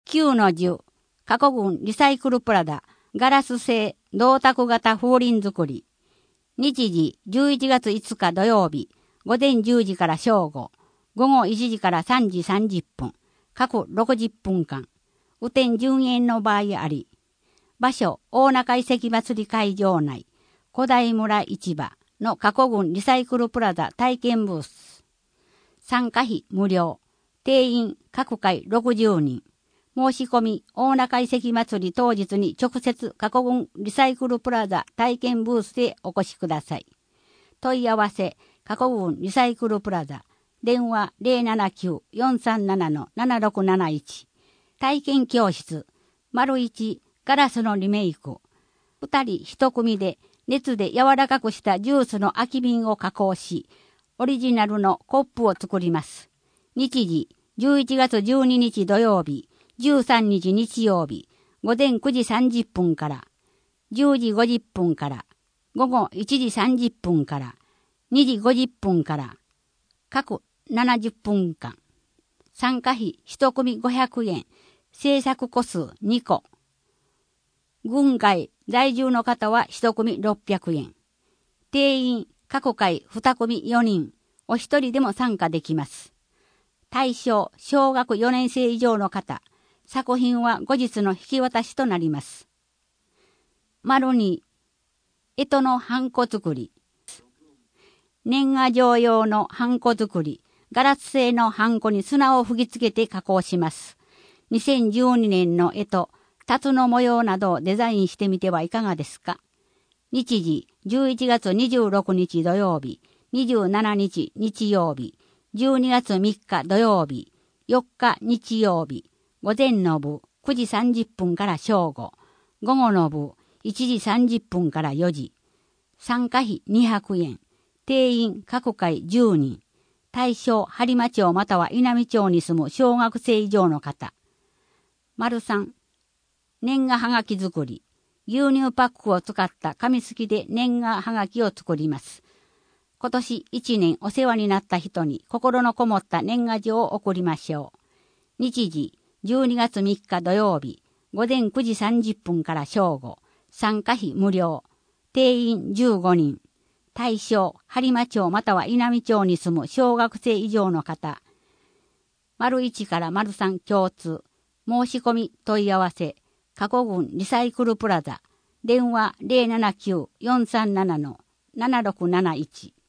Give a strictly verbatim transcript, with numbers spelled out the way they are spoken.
きゅうのじゅう、過去群リサイクルプラザ、ガラス製銅鐸型風鈴作り。日時じゅういちがついつか土曜日、午前じゅうじから正午、午後いちじからさんじさんじゅっぷん、各ろくじゅっぷんかん。雨天順延の場合あり。場所、大中遺跡祭り会場内、古代村市場の過去群リサイクルプラザ体験ブース。参加費無料。定員各回ろくじゅうにん。申し込み、大中遺跡祭り当日に直接過去群リサイクルプラザ体験ブースへお越しください。問い合わせ、過去群リサイクルプラザ。電話 ゼロななきゅう よんさんなな ななろくなないち。体験教室、丸一ガラスのリメイク。二人一組で熱で柔らかくしたジュースの空き瓶を加工し、オリジナルのコップを作ります。日時、じゅういちがつじゅうににち土曜日、じゅうさんにち日曜日、午前くじさんじゅっぷんから、じゅうじごじゅっぷんから、午後いちじさんじゅっぷんから、にじごじゅっぷんから、各ななじゅっぷんかん。参加費一組ごひゃくえん、制作個数にこ。軍外在住の方は一組ろっぴゃくえん。定員各回二組よにん、お一人でも参加できます。対象小学よねんせい以上の方、作品は後日の引き渡しとなります。丸に、干支のハンコ作り。年賀状用のハンコ作り、ガラス製のハンコに砂を吹き付けて加工します。にせんじゅうにねんの干支、辰の模様などをデザインしてみてはいかがですか。日時、じゅういちがつにじゅうろくにち土曜日、にじゅうしちにち日曜日、じゅうにがつみっか土曜日、よっか日曜日、午前の部くじさんじゅっぷんから正午、午後の部いちじさんじゅっぷんからよじ。参加費にひゃくえん、定員各回じゅうにん、対象播磨町または稲美町に住む小学生以上の方。丸さん、年賀はがき作り。牛乳パックを使った紙すきで年賀はがきを作ります。今年一年お世話になった人に心のこもった年賀状を送りましょう。日時、じゅうにがつみっか土曜日、午前くじさんじゅっぷんから正午、参加費無料、定員じゅうごにん、対象、播磨町または稲美町に住む小学生以上の方。丸いちから丸さん共通、申し込み問い合わせ、過去群リサイクルプラザ、電話 ゼロななきゅう よんさんなな ななろくなないち。